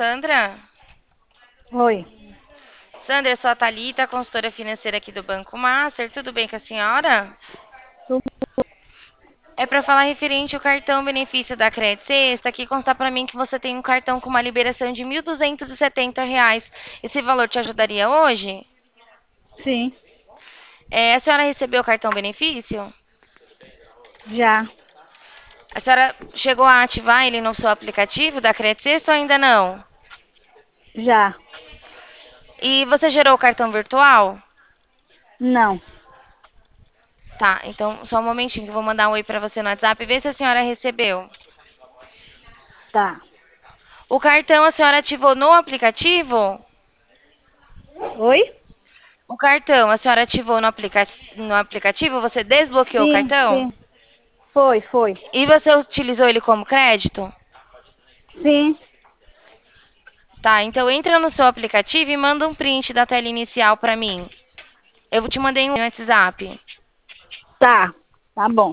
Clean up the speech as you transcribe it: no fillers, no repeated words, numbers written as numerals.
Sandra? Oi, Sandra, eu sou a Thalita, consultora financeira aqui do Banco Master. Tudo bem com a senhora? tudo É para falar referente ao cartão benefício da Credit Sexta. Aqui consta para mim que você tem um cartão com uma liberação de R$ 1.270. Esse valor te ajudaria hoje? sim, A senhora recebeu o cartão benefício? já, A senhora chegou a ativar ele no seu aplicativo da Credit Sexta ou ainda não? já, E você gerou o cartão virtual? não, Tá, então só um momentinho que eu vou mandar um oi para você no WhatsApp e ver se a senhora recebeu. tá. O cartão a senhora ativou no aplicativo? Oi? O cartão a senhora ativou no aplicativo? Você desbloqueou o Sim, cartão? sim, foi. E você utilizou ele como crédito? Sim, Tá, então entra no seu aplicativo e manda um print da tela inicial pra mim. Eu te mandei um no WhatsApp. tá bom.